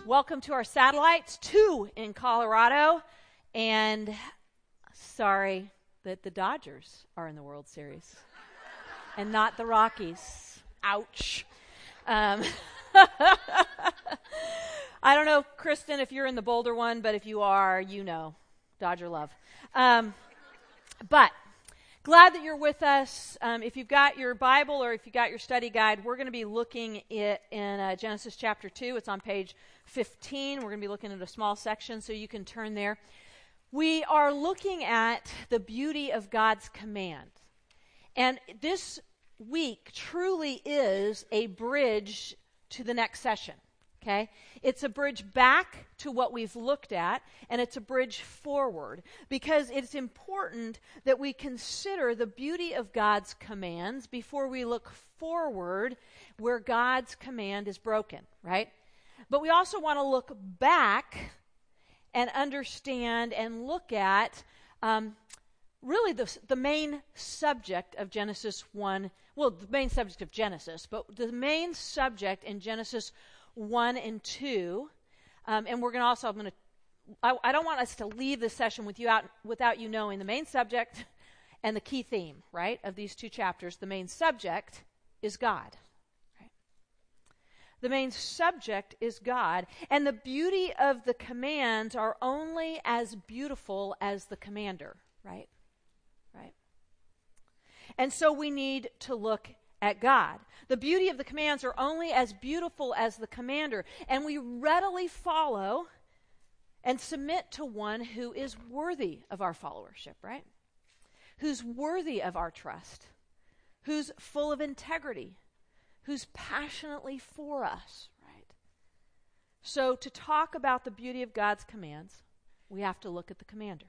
Welcome to our satellites, 2 in Colorado, and sorry that the Dodgers are in the World Series and not the Rockies. Ouch. I don't know, Kristen, if you're in the Boulder one, but if you are, you know, Dodger love. But glad that you're with us. If you've got your Bible or if you've got your study guide, we're going to be looking at in Genesis chapter 2. It's on page 15. We're going to be looking at a small section, so you can turn there. We are looking at the beauty of God's command. And this week truly is a bridge to the next session. Okay? It's a bridge back to what we've looked at, and it's a bridge forward, because it's important that we consider the beauty of God's commands before we look forward where God's command is broken, right? But we also want to look back and understand and look at really the main subject of Genesis 1, well, the main subject of Genesis, but the main subject in Genesis 1 and 2, and we're going to also, I don't want us to leave this session without you knowing the main subject and the key theme, right, of these 2 chapters. The main subject is God. Right? The main subject is God, and the beauty of the commands are only as beautiful as the commander, right? Right? And so we need to look at God. The beauty of the commands are only as beautiful as the commander, and we readily follow and submit to one who is worthy of our followership, right? Who's worthy of our trust, who's full of integrity, who's passionately for us, right? So to talk about the beauty of God's commands, we have to look at the commander.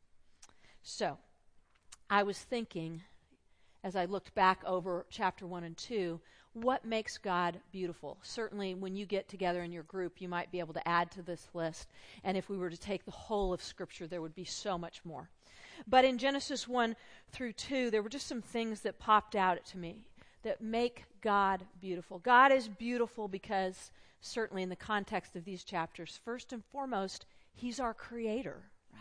So I was thinking, as I looked back over chapter 1 and 2, what makes God beautiful? Certainly, when you get together in your group, you might be able to add to this list. And if we were to take the whole of Scripture, there would be so much more. But in Genesis 1 through 2, there were just some things that popped out to me that make God beautiful. God is beautiful because, certainly in the context of these chapters, first and foremost, He's our Creator.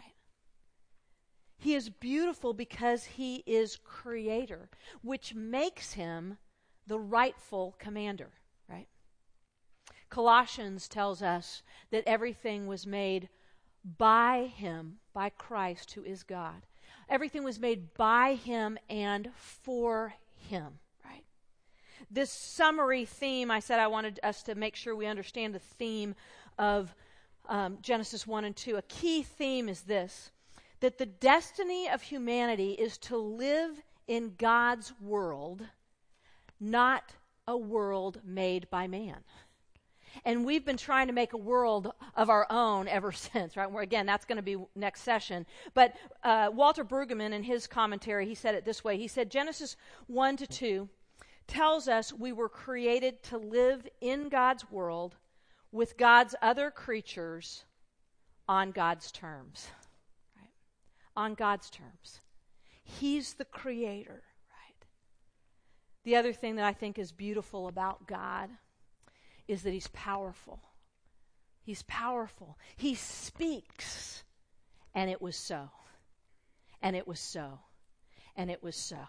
He is beautiful because He is Creator, which makes Him the rightful commander, right? Colossians tells us that everything was made by Him, by Christ, who is God. Everything was made by Him and for Him, right? This summary theme, I said I wanted us to make sure we understand the theme of Genesis 1 and 2. A key theme is this: that the destiny of humanity is to live in God's world, not a world made by man. And we've been trying to make a world of our own ever since, right? Again, that's going to be next session. But Walter Brueggemann, in his commentary, he said it this way. He said, Genesis 1 to 2 tells us we were created to live in God's world with God's other creatures on God's terms. On God's terms. He's the Creator, right? The other thing that I think is beautiful about God is that He's powerful. He's powerful. He speaks, and it was so. And it was so. And it was so.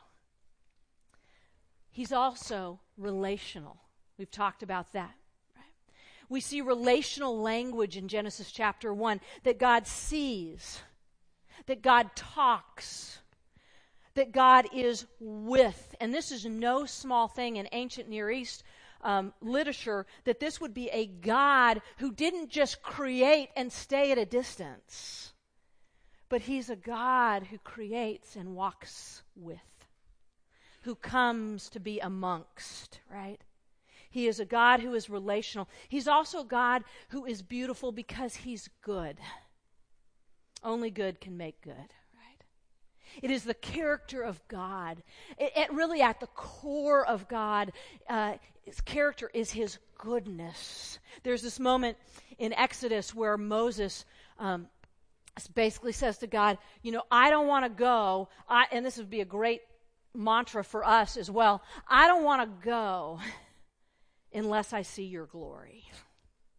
He's also relational. We've talked about that. Right? We see relational language in Genesis chapter 1, that God sees, that God talks, that God is with. And this is no small thing in ancient Near East literature, that this would be a God who didn't just create and stay at a distance, but He's a God who creates and walks with, who comes to be amongst, right? He is a God who is relational. He's also a God who is beautiful because He's good. Only good can make good, right? It is the character of God. Really at the core of God, His character is His goodness. There's this moment in Exodus where Moses basically says to God, I don't want to go, and this would be a great mantra for us as well, I don't want to go unless I see your glory.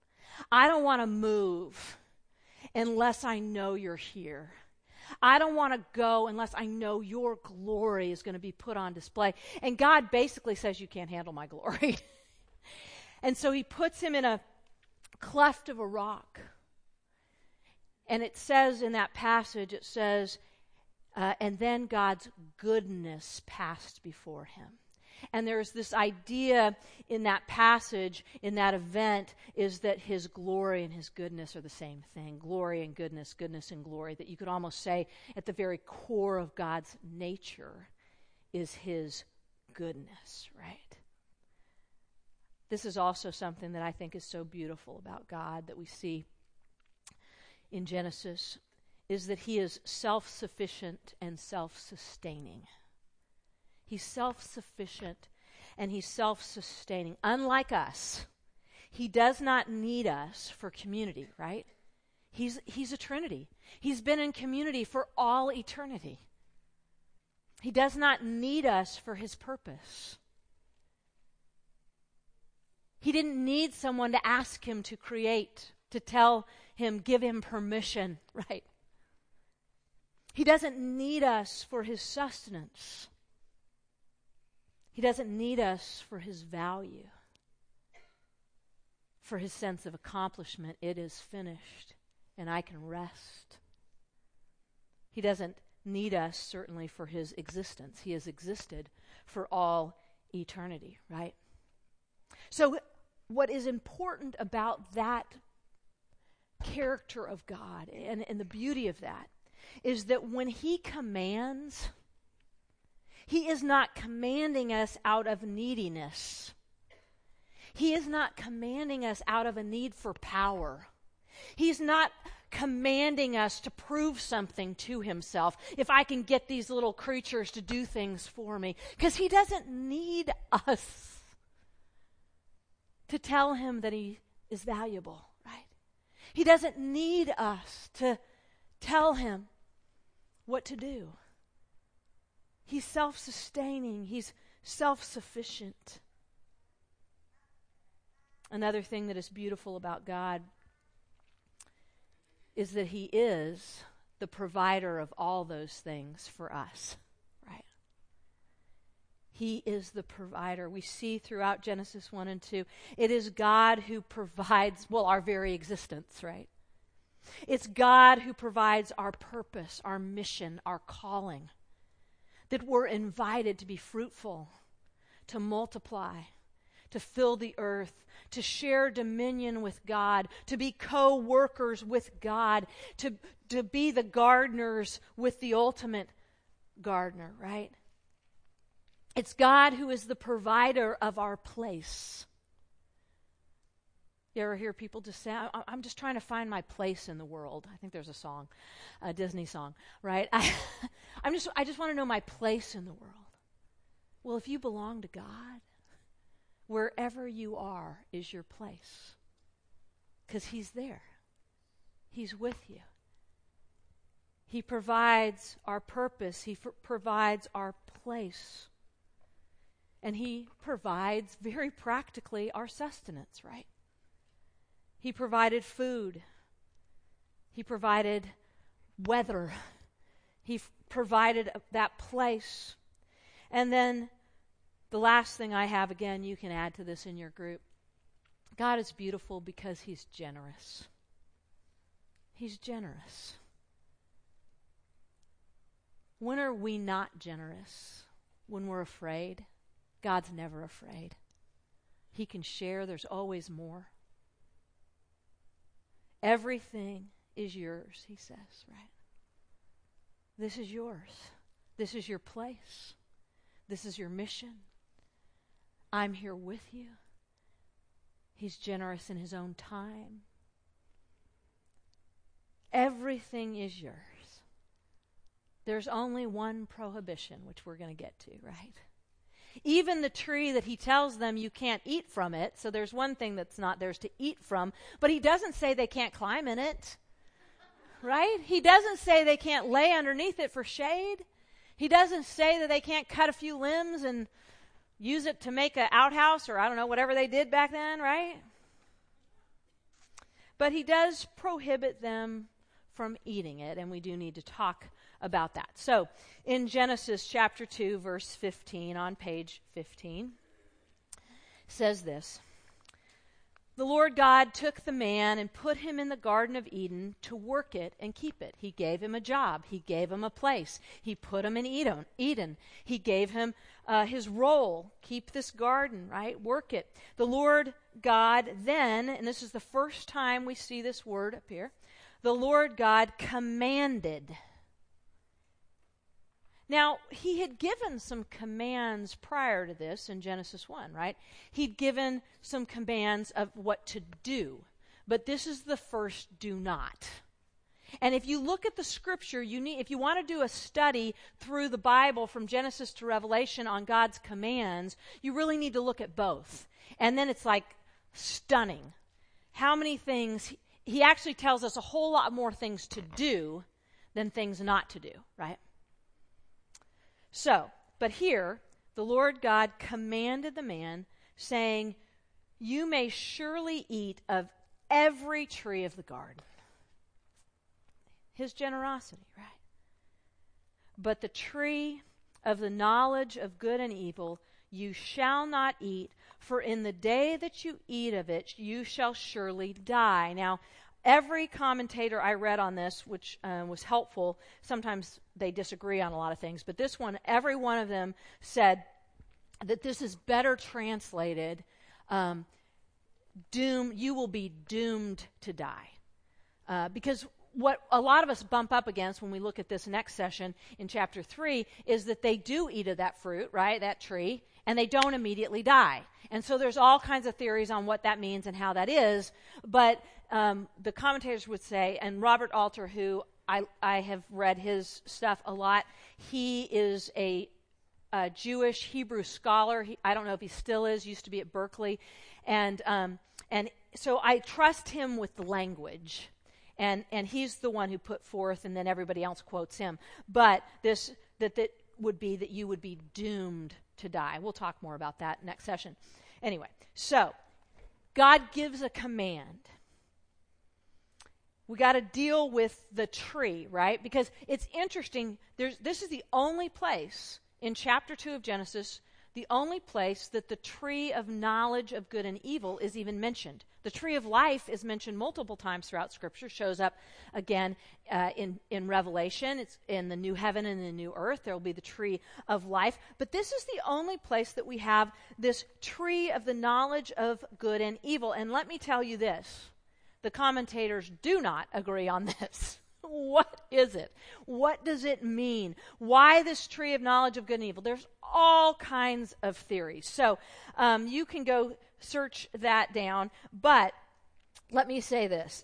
I don't want to move unless I know you're here. I don't want to go unless I know your glory is going to be put on display. And God basically says, you can't handle my glory. And so he puts him in a cleft of a rock. And it says in that passage, it says, and then God's goodness passed before him. And there's this idea in that passage, in that event, is that his glory and his goodness are the same thing. Glory and goodness, goodness and glory. That you could almost say at the very core of God's nature is his goodness, right? This is also something that I think is so beautiful about God that we see in Genesis, is that he is self-sufficient and self-sustaining. He's self-sufficient and he's self-sustaining. Unlike us, he does not need us for community, right? He's a Trinity. He's been in community for all eternity. He does not need us for his purpose. He didn't need someone to ask him to create, to tell him, give him permission, right? He doesn't need us for his sustenance. He doesn't need us for his value, for his sense of accomplishment. It is finished, and I can rest. He doesn't need us, certainly, for his existence. He has existed for all eternity, right? So what is important about that character of God and the beauty of that is that when he commands, he is not commanding us out of neediness. He is not commanding us out of a need for power. He's not commanding us to prove something to himself. If I can get these little creatures to do things for me. Because he doesn't need us to tell him that he is valuable, right? He doesn't need us to tell him what to do. He's self-sustaining. He's self-sufficient. Another thing that is beautiful about God is that he is the provider of all those things for us, right? He is the provider. We see throughout Genesis 1 and 2, it is God who provides, our very existence, right? It's God who provides our purpose, our mission, our calling. That we're invited to be fruitful, to multiply, to fill the earth, to share dominion with God, to be co-workers with God, to be the gardeners with the ultimate gardener, right? It's God who is the provider of our place. You ever hear people just say, I'm just trying to find my place in the world. I think there's a song, a Disney song, right? I just want to know my place in the world. Well, if you belong to God, wherever you are is your place. Because he's there. He's with you. He provides our purpose. He provides our place. And he provides, very practically, our sustenance, right? He provided food. He provided weather. He provided that place. And then the last thing I have, again, you can add to this in your group. God is beautiful because he's generous. He's generous. When are we not generous? When we're afraid? God's never afraid. He can share. There's always more. Everything is yours, he says, right? This is yours. This is your place. This is your mission. I'm here with you. He's generous in his own time. Everything is yours. There's only one prohibition, which we're going to get to, right? Even the tree that he tells them you can't eat from it, so there's one thing that's not theirs to eat from, but he doesn't say they can't climb in it, right? He doesn't say they can't lay underneath it for shade. He doesn't say that they can't cut a few limbs and use it to make an outhouse or I don't know, whatever they did back then, right? But he does prohibit them from eating it, and we do need to talk about that. So, in Genesis chapter 2, verse 15, on page 15, says this: "The Lord God took the man and put him in the Garden of Eden to work it and keep it. He gave him a job. He gave him a place. He put him in Eden. He gave him his role. Keep this garden, right? Work it. The Lord God then," and this is the first time we see this word appear, "the Lord God commanded." Now, he had given some commands prior to this in Genesis 1, right? He'd given some commands of what to do. But this is the first do not. And if you look at the scripture, if you want to do a study through the Bible from Genesis to Revelation on God's commands, you really need to look at both. And then it's like stunning. How many things, he actually tells us a whole lot more things to do than things not to do, right? So, but here, the Lord God commanded the man, saying, "You may surely eat of every tree of the garden." His generosity, right? "But the tree of the knowledge of good and evil you shall not eat, for in the day that you eat of it, you shall surely die." Now, every commentator I read on this, which was helpful, sometimes they disagree on a lot of things, but this one, every one of them said that this is better translated, you will be doomed to die. Because what a lot of us bump up against when we look at this next session in chapter 3 is that they do eat of that fruit, right, that tree, and they don't immediately die. And so there's all kinds of theories on what that means and how that is, but the commentators would say, and Robert Alter, who I have read his stuff a lot, he is a Jewish Hebrew scholar. I don't know if he still is, used to be at Berkeley, and so I trust him with the language. And he's the one who put forth, and then everybody else quotes him. But that would be that you would be doomed to die. We'll talk more about that next session. Anyway, so God gives a command. We got to deal with the tree, right? Because it's interesting. This is the only place in chapter 2 of Genesis, the only place that the tree of knowledge of good and evil is even mentioned. The tree of life is mentioned multiple times throughout Scripture, shows up again in Revelation. It's in the new heaven and the new earth. There will be the tree of life. But this is the only place that we have this tree of the knowledge of good and evil. And let me tell you this, the commentators do not agree on this. What is it? What does it mean? Why this tree of knowledge of good and evil? There's all kinds of theories. So you can go search that down. But let me say this.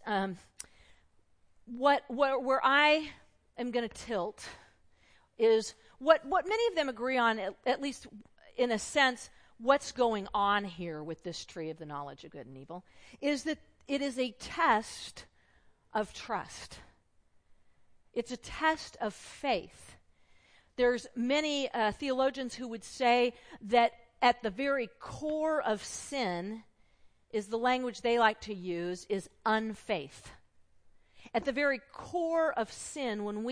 Where I am going to tilt is what many of them agree on, at least in a sense, what's going on here with this tree of the knowledge of good and evil, is that it is a test of trust. It's a test of faith. There's many theologians who would say that at the very core of sin is the language they like to use is unfaith. At the very core of sin, when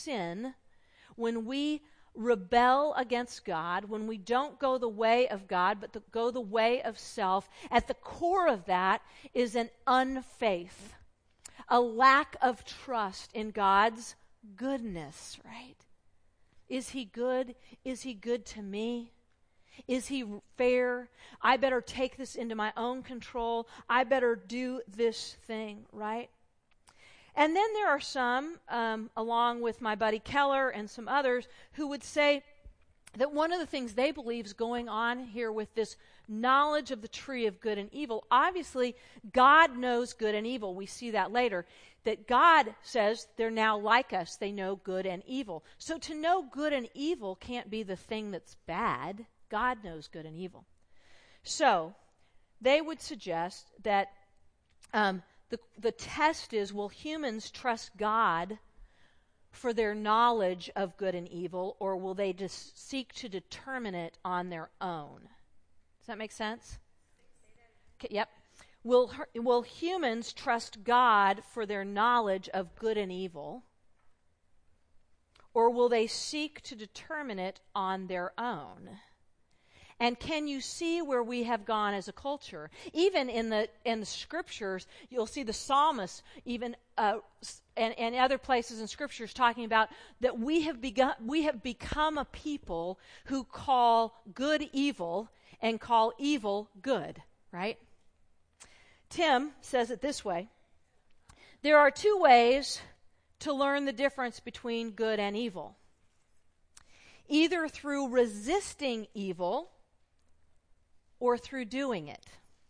we rebel against God, when we don't go the way of God, but go the way of self, at the core of that is an unfaith. A lack of trust in God's goodness, right? Is he good? Is he good to me? Is he fair? I better take this into my own control. I better do this thing, right? And then there are some, along with my buddy Keller and some others, who would say that one of the things they believe is going on here with this knowledge of the tree of good and evil, obviously God knows good and evil. We see that later. That God says they're now like us. They know good and evil. So to know good and evil can't be the thing that's bad. God knows good and evil. So they would suggest that the test is, will humans trust God for their knowledge of good and evil, or will they just seek to determine it on their own? Does that make sense? Okay, yep. Will humans trust God for their knowledge of good and evil? Or will they seek to determine it on their own? And can you see where we have gone as a culture? Even in the scriptures, you'll see the psalmist, even and other places in scriptures, talking about that we have become a people who call good evil and call evil good. Right? Tim says it this way: there are two ways to learn the difference between good and evil. Either through resisting evil or through doing it.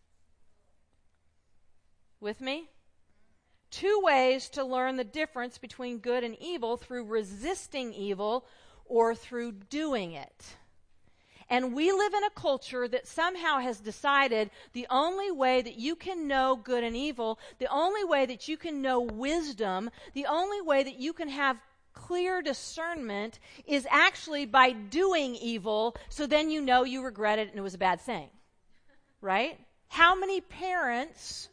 With me? Two ways to learn the difference between good and evil: through resisting evil or through doing it. And we live in a culture that somehow has decided the only way that you can know good and evil, the only way that you can know wisdom, the only way that you can have clear discernment is actually by doing evil, so then you know you regret it and it was a bad thing. Right? How many parents,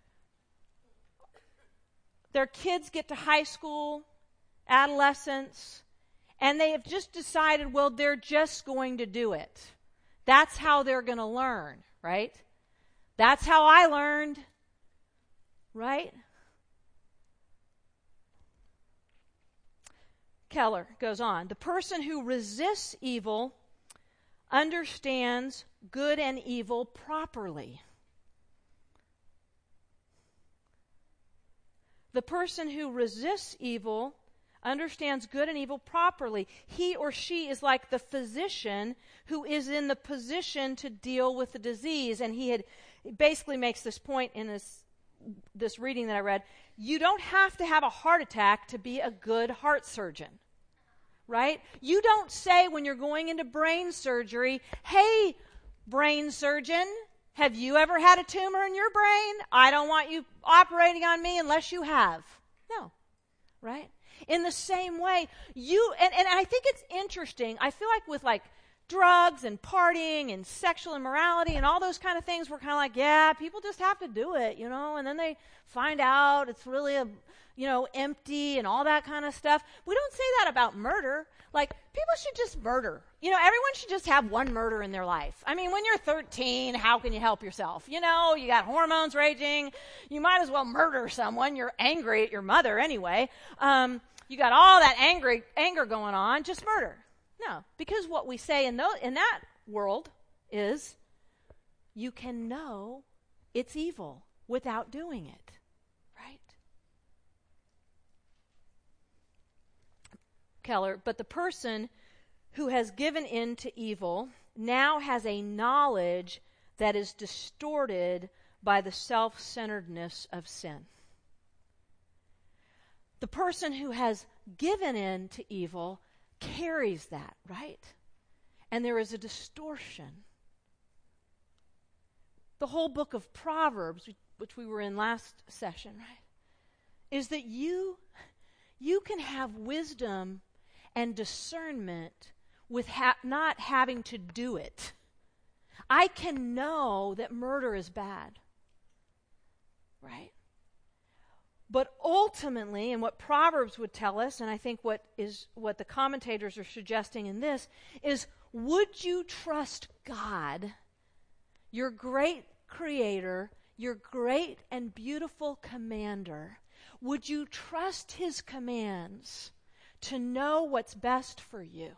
their kids get to high school, adolescence, and they have just decided, well, they're just going to do it. That's how they're going to learn, right? That's how I learned, right? Keller goes on. The person who resists evil understands good and evil properly. The person who resists evil understands good and evil properly. He or she is like the physician who is in the position to deal with the disease. And he basically makes this point in this reading that I read. You don't have to have a heart attack to be a good heart surgeon. Right? You don't say when you're going into brain surgery, hey, brain surgeon, have you ever had a tumor in your brain? I don't want you operating on me unless you have. No. Right? In the same way, and I think it's interesting. I feel like with drugs and partying and sexual immorality and all those kind of things, we're kind of like, yeah, people just have to do it, and then they find out it's really empty and all that kind of stuff. We don't say that about murder. People should just murder. Everyone should just have one murder in their life. I mean, when you're 13, how can you help yourself? You got hormones raging. You might as well murder someone. You're angry at your mother anyway. You got all that anger going on. Just murder. No, because what we say in that world is you can know it's evil without doing it. Right? Keller, but the person who has given in to evil now has a knowledge that is distorted by the self-centeredness of sin. The person who has given in to evil carries that, right? And there is a distortion. The whole book of Proverbs, which we were in last session, right, is that you can have wisdom and discernment with not having to do it. I can know that murder is bad, right? But ultimately, and what Proverbs would tell us, and I think what the commentators are suggesting in this, is would you trust God, your great creator, your great and beautiful commander? Would you trust his commands to know what's best for you?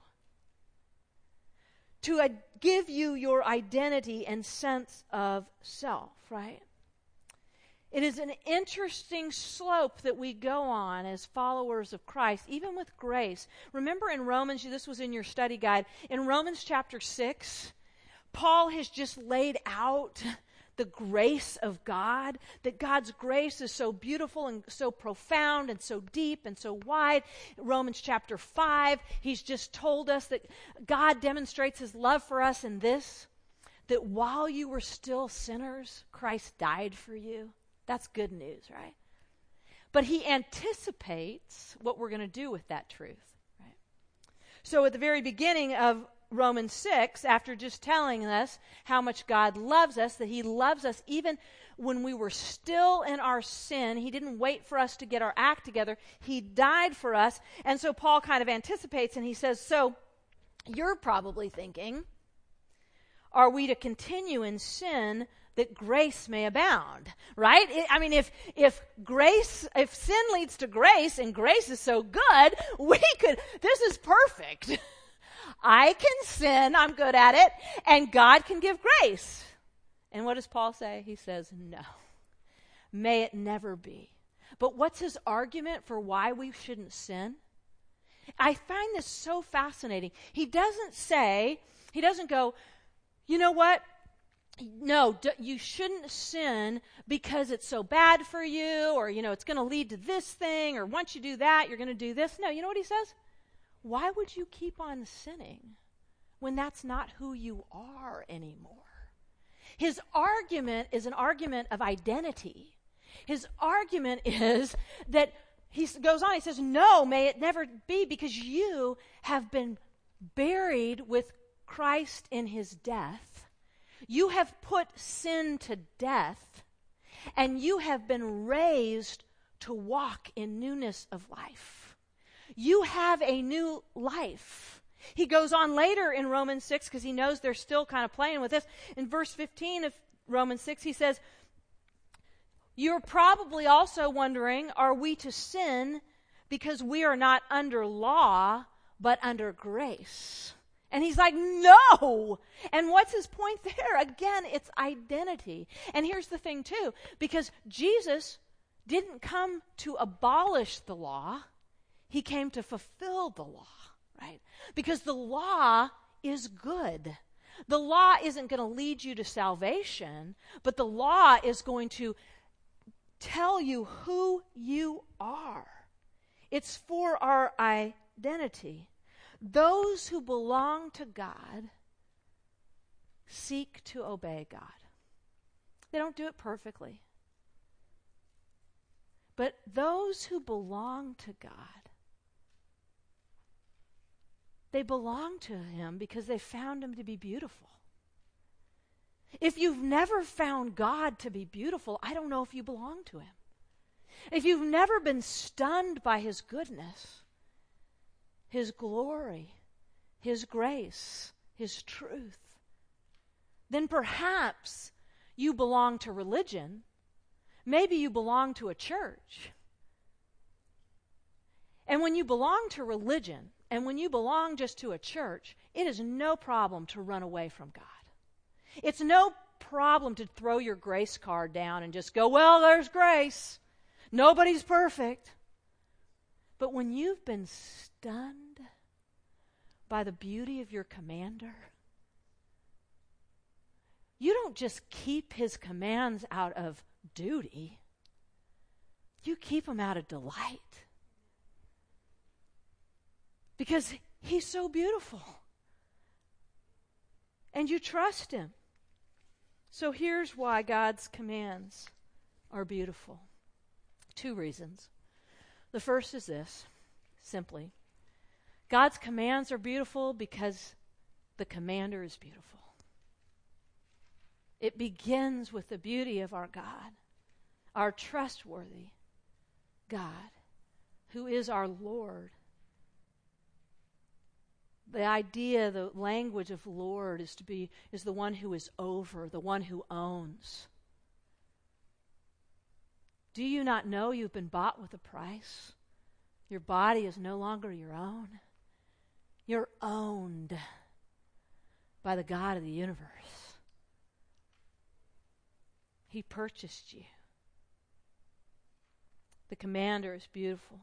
To give you your identity and sense of self, right? It is an interesting slope that we go on as followers of Christ, even with grace. Remember in Romans, this was in your study guide, in Romans chapter 6, Paul has just laid out the grace of God, that God's grace is so beautiful and so profound and so deep and so wide. Romans chapter 5, he's just told us that God demonstrates his love for us in this, that while you were still sinners, Christ died for you. That's good news, right? But he anticipates what we're going to do with that truth, right? So at the very beginning of Romans 6, after just telling us how much God loves us, that he loves us even when we were still in our sin. He didn't wait for us to get our act together. He died for us. And so Paul kind of anticipates and he says, so you're probably thinking, are we to continue in sin that grace may abound? Right? If sin leads to grace and grace is so good, this is perfect. I can sin, I'm good at it, and God can give grace. And what does Paul say? He says, no. May it never be. But what's his argument for why we shouldn't sin? I find this so fascinating. He doesn't go, you know what? No, you shouldn't sin because it's so bad for you, or, it's going to lead to this thing, or once you do that, you're going to do this. No, you know what he says? Why would you keep on sinning when that's not who you are anymore? His argument is an argument of identity. His argument is that he goes on, he says, no, may it never be, because you have been buried with Christ in his death. You have put sin to death, and you have been raised to walk in newness of life. You have a new life. He goes on later in Romans 6, because he knows they're still kind of playing with this. In verse 15 of Romans 6, he says, you're probably also wondering, are we to sin because we are not under law, but under grace? And he's like, no. And what's his point there? Again, it's identity. And here's the thing, too, because Jesus didn't come to abolish the law. He came to fulfill the law, right? Because the law is good. The law isn't going to lead you to salvation, but the law is going to tell you who you are. It's for our identity. Those who belong to God seek to obey God. They don't do it perfectly. But those who belong to God, they belong to him because they found him to be beautiful. If you've never found God to be beautiful, I don't know if you belong to him. If you've never been stunned by his goodness, his glory, his grace, his truth, then perhaps you belong to religion. Maybe you belong to a church. And when you belong to religion, and when you belong just to a church, it is no problem to run away from God. It's no problem to throw your grace card down and just go, well, there's grace. Nobody's perfect. But when you've been stunned by the beauty of your commander, you don't just keep his commands out of duty. You keep them out of delight. Because he's so beautiful. And you trust him. So here's why God's commands are beautiful. 2 reasons. The first is this, simply. God's commands are beautiful because the commander is beautiful. It begins with the beauty of our God, our trustworthy God, who is our Lord. The idea, the language of Lord is the one who is over, the one who owns. Do you not know you've been bought with a price? Your body is no longer your own. You're owned by the God of the universe. He purchased you. The commander is beautiful.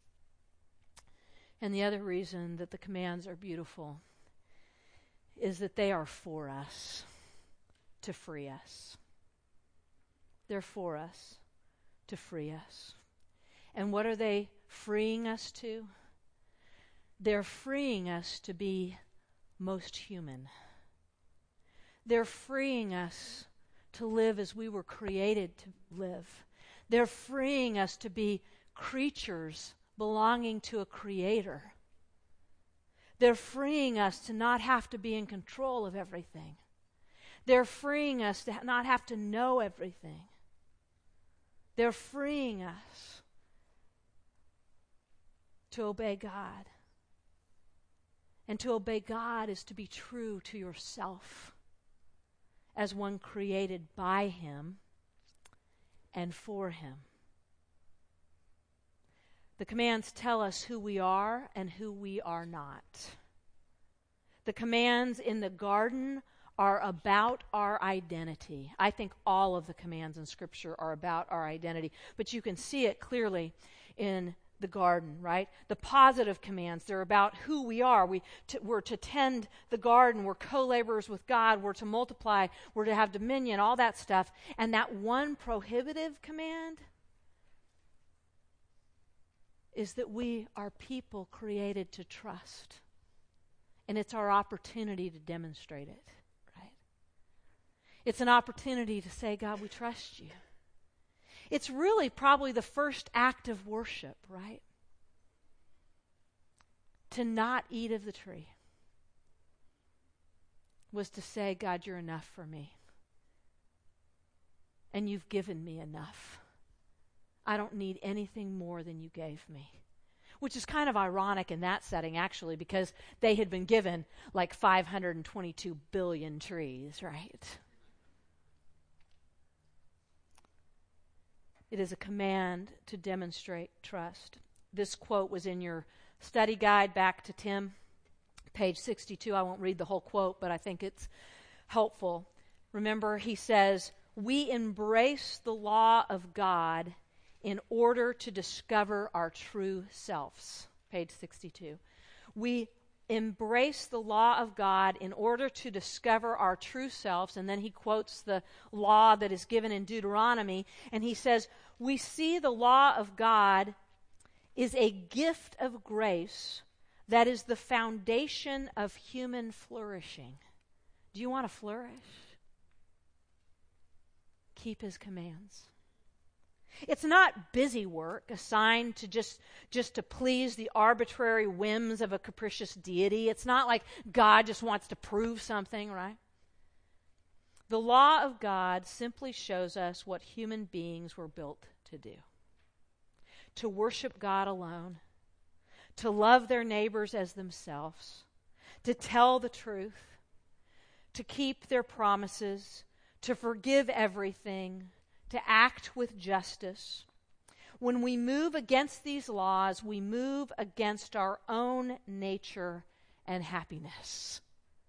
And the other reason that the commands are beautiful is that they are for us, to free us. They're for us, to free us. And what are they freeing us to? They're freeing us to be most human. They're freeing us to live as we were created to live. They're freeing us to be creatures belonging to a creator. They're freeing us to not have to be in control of everything. They're freeing us to not have to know everything. They're freeing us to obey God. And to obey God is to be true to yourself as one created by Him and for Him. The commands tell us who we are and who we are not. The commands in the garden are about our identity. I think all of the commands in Scripture are about our identity, but you can see it clearly in the garden, right? The positive commands, they're about who we are. We're to tend the garden. We're co-laborers with God. We're to multiply. We're to have dominion, all that stuff. And that one prohibitive command is that we are people created to trust. And it's our opportunity to demonstrate it, right? It's an opportunity to say, God, we trust you. It's really probably the first act of worship, right? To not eat of the tree was to say, God, you're enough for me. And you've given me enough. I don't need anything more than you gave me. Which is kind of ironic in that setting, actually, because they had been given like 522 billion trees, right? It is a command to demonstrate trust. This quote was in your study guide back to Tim, page 62. I won't read the whole quote, but I think it's helpful. Remember, he says, we embrace the law of God in order to discover our true selves. Page 62. We embrace the law of God in order to discover our true selves. And then he quotes the law that is given in Deuteronomy. And he says, we see the law of God is a gift of grace that is the foundation of human flourishing. Do you want to flourish? Keep his commands. It's not busy work assigned to just to please the arbitrary whims of a capricious deity. It's not like God just wants to prove something, right? The law of God simply shows us what human beings were built to do. To worship God alone, to love their neighbors as themselves, to tell the truth, to keep their promises, to forgive everything, to act with justice. When we move against these laws, we move against our own nature and happiness.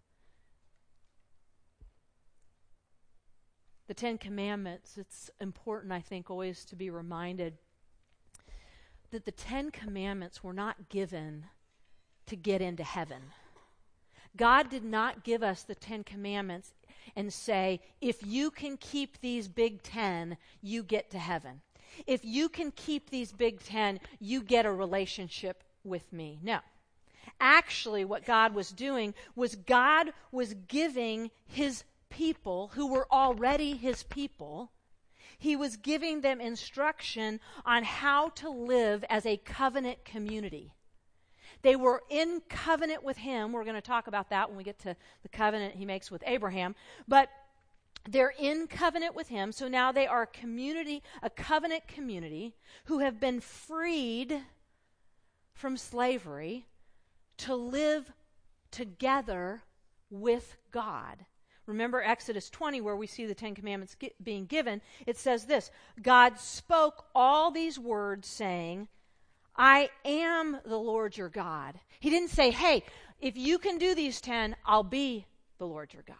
The Ten Commandments, it's important, I think, always to be reminded that the Ten Commandments were not given to get into heaven. God did not give us the Ten Commandments and say, if you can keep these big 10, you get to heaven. If you can keep these big 10, you get a relationship with me. No. Actually, what God was doing was God was giving his people, who were already his people, he was giving them instruction on how to live as a covenant community. They were in covenant with him. We're going to talk about that when we get to the covenant he makes with Abraham. But they're in covenant with him. So now they are a community, a covenant community, who have been freed from slavery to live together with God. Remember Exodus 20, where we see the Ten Commandments being given. It says this, God spoke all these words saying, I am the Lord your God. He didn't say, hey, if you can do these 10, I'll be the Lord your God.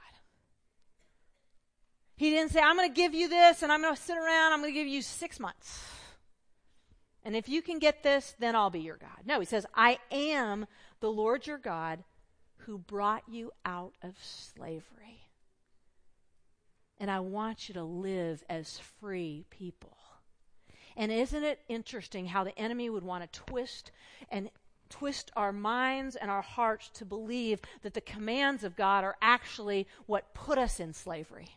He didn't say, I'm going to give you this and I'm going to sit around, I'm going to give you 6 months. And if you can get this, then I'll be your God. No, he says, I am the Lord your God who brought you out of slavery. And I want you to live as free people. And isn't it interesting how the enemy would want to twist our minds and our hearts to believe that the commands of God are actually what put us in slavery?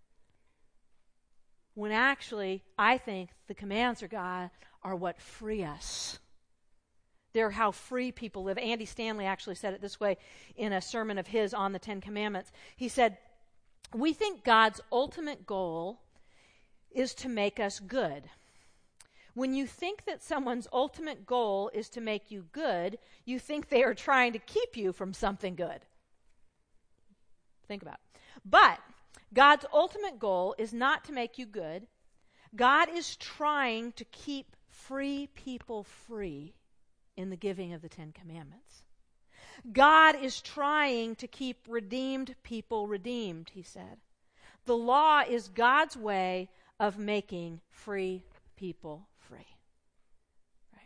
When actually, I think the commands of God are what free us. They're how free people live. Andy Stanley actually said it this way in a sermon of his on the Ten Commandments. He said, "We think God's ultimate goal is to make us good. When you think that someone's ultimate goal is to make you good, you think they are trying to keep you from something good." Think about it. But God's ultimate goal is not to make you good. God is trying to keep free people free in the giving of the Ten Commandments. God is trying to keep redeemed people redeemed, he said. The law is God's way of making free people free. Right?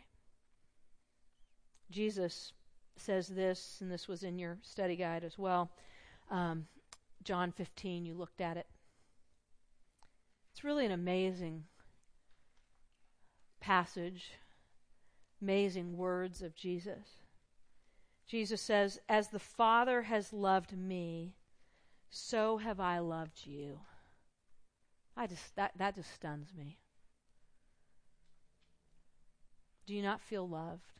Jesus says this, and this was in your study guide as well. John 15, you looked at it. It's really an amazing passage, amazing words of Jesus. Jesus says, "As the Father has loved me, so have I loved you." That just stuns me. Do you not feel loved?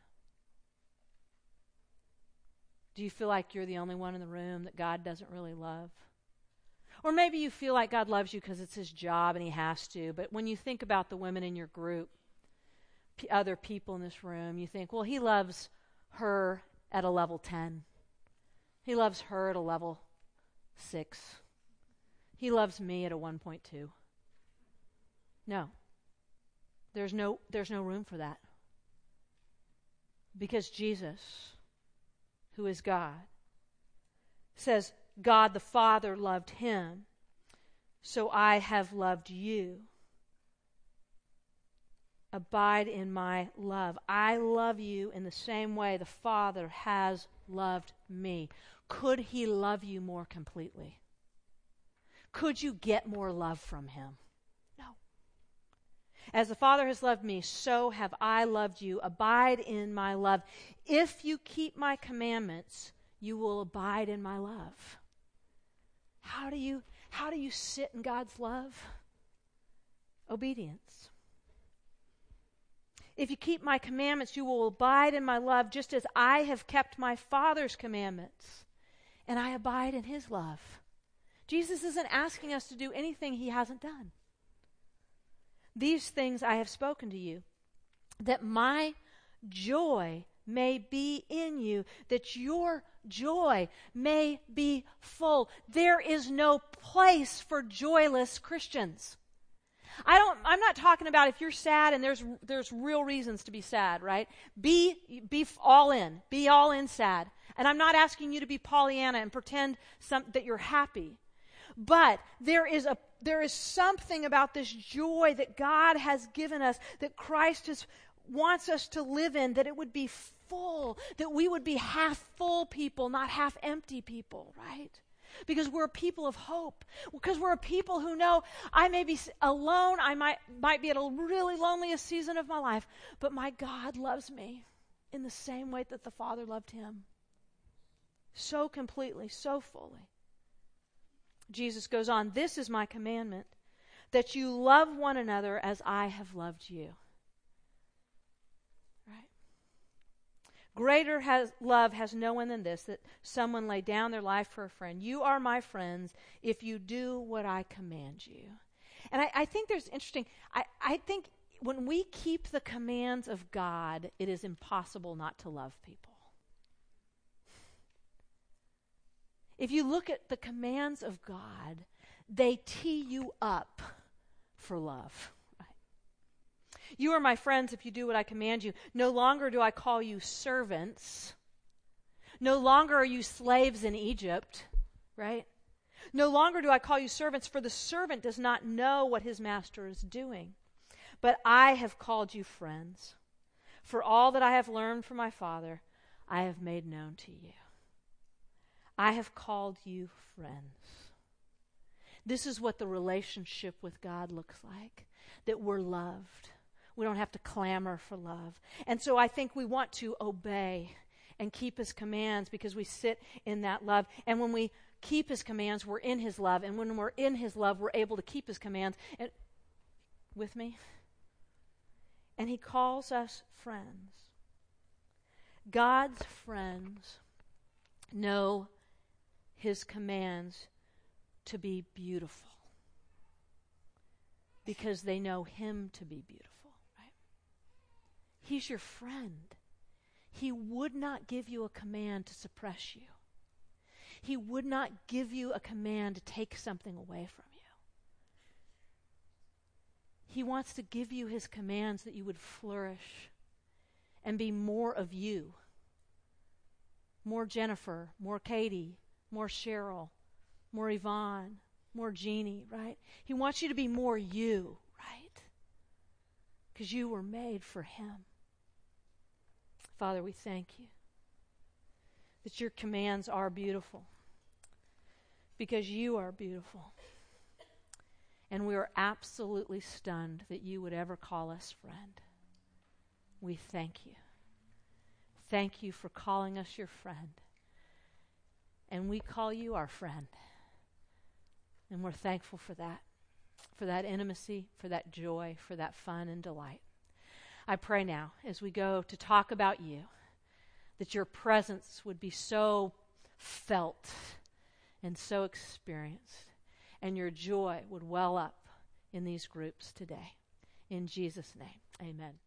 Do you feel like you're the only one in the room that God doesn't really love? Or maybe you feel like God loves you because it's his job and he has to, but when you think about the women in your group, other people in this room, you think, well, he loves her at a level 10. He loves her at a level 6. He loves me at a 1.2. No. There's no room for that. Because Jesus, who is God, says, God the Father loved him, so I have loved you. Abide in my love. I love you in the same way the Father has loved me. Could he love you more completely? Could you get more love from him? No. As the Father has loved me, so have I loved you. Abide in my love. If you keep my commandments, you will abide in my love. How do you sit in God's love? Obedience. If you keep my commandments, you will abide in my love, just as I have kept my Father's commandments, and I abide in his love. Jesus isn't asking us to do anything he hasn't done. These things I have spoken to you, that my joy may be in you, that your joy may be full. There is no place for joyless Christians. I'm not talking about if you're sad and there's real reasons to be sad, right? Be all in. Be all in sad. And I'm not asking you to be Pollyanna and pretend that you're happy. But there is something about this joy that God has given us, that Christ wants us to live in, that it would be full, that we would be half full people, not half empty people, right? Because we're a people of hope. Because we're a people who know I may be alone, I might be at a really loneliest season of my life, but my God loves me in the same way that the Father loved him. So completely, so fully. Jesus goes on, "This is my commandment, that you love one another as I have loved you." Right? Greater love has no one than this, that someone lay down their life for a friend. You are my friends if you do what I command you. And I think there's interesting, I think when we keep the commands of God, it is impossible not to love people. If you look at the commands of God, they tee you up for love. Right? You are my friends if you do what I command you. No longer do I call you servants. No longer are you slaves in Egypt, right? No longer do I call you servants, for the servant does not know what his master is doing. But I have called you friends. For all that I have learned from my Father, I have made known to you. I have called you friends. This is what the relationship with God looks like, that we're loved. We don't have to clamor for love. And so I think we want to obey and keep his commands because we sit in that love. And when we keep his commands, we're in his love. And when we're in his love, we're able to keep his commands. And with me? And he calls us friends. God's friends know his commands to be beautiful because they know him to be beautiful, right? He's your friend. He would not give you a command to suppress you. He would not give you a command to take something away from you. He wants to give you his commands that you would flourish and be more of you. More Jennifer, more Katie, more Cheryl, more Yvonne, more Jeannie, right? He wants you to be more you, right? Because you were made for him. Father, we thank you that your commands are beautiful because you are beautiful. And we are absolutely stunned that you would ever call us friend. We thank you. Thank you for calling us your friend. And we call you our friend. And we're thankful for that intimacy, for that joy, for that fun and delight. I pray now, as we go to talk about you, that your presence would be so felt and so experienced, and your joy would well up in these groups today. In Jesus' name, amen.